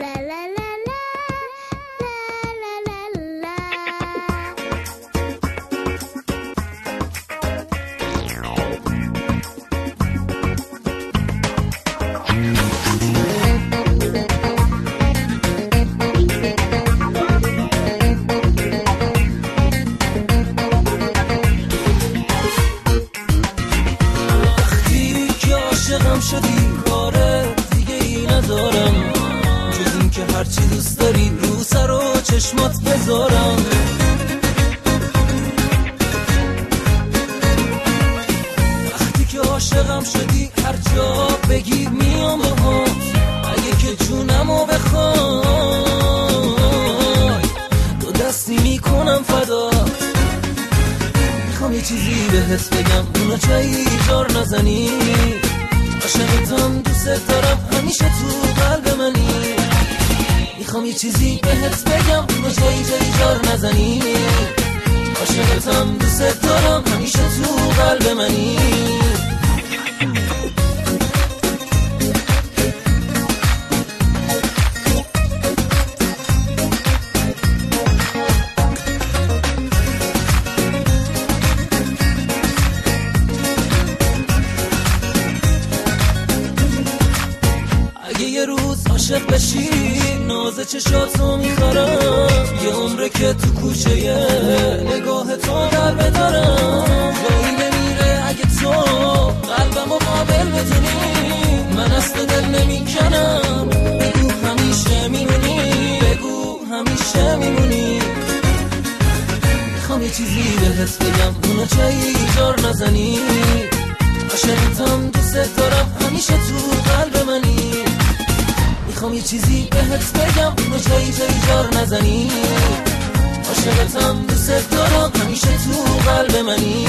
عاشقم شدی کاره دیگه ای ندارم جز این که هرچی دوست داری رو سر و چشمات بذارم. وقتی که عاشقم شدی هر جا بگی میام باهات، اگه که جونمو بخوای دو دستی میکنم فدات. میخوام یه چیزی بهت بگم اونو جایی جار نزنی، عاشقتم دوست دارم همیشه تو قلب منی. میخوام یه چیزی بهت بگم اونو جایی جار نزنی، عاشقتم دوست دارم همیشه تو قلب منی. یه روز عاشق بشی ناز چشاتو میخورم، یه عمره که تو کوچه نگاه تو در بدارم. جایی نمیره اگه تو قلبمو قابل بدونی، من اصلا دل نمیکنم بگو همیشه میمونی، بگو همیشه میمونی. میخوام یه چیزی بهت بگم اونو جایی جار نزنی، عاشقتم دوست دارم همیشه تو قلب منی. میخوام یه چیزی بهت بگم اونو جایی جار نزنی، عاشقتم دوست دارم همیشه تو قلب منی.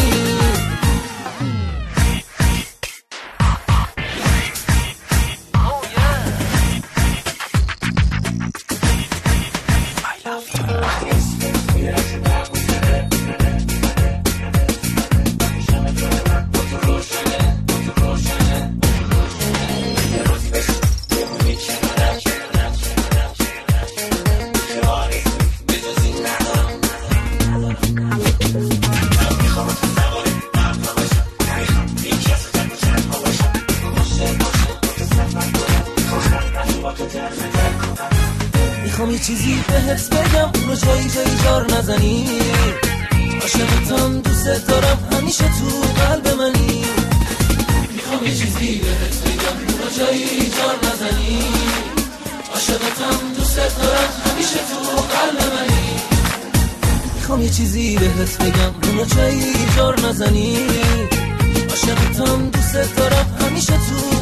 میخوام یه چیزی بهت بگم اونو جایی جار نزنی، عاشقتم دوست دارم همیشه تو قلب منی. میخوام یه چیزی بهت بگم اونو جایی جار نزنی، عاشقتم دوست دارم همیشه تو قلب منی. میخوام یه چیزی بهت بگم اونو جایی جار نزنی، عاشقتم دوست دارم همیشه تو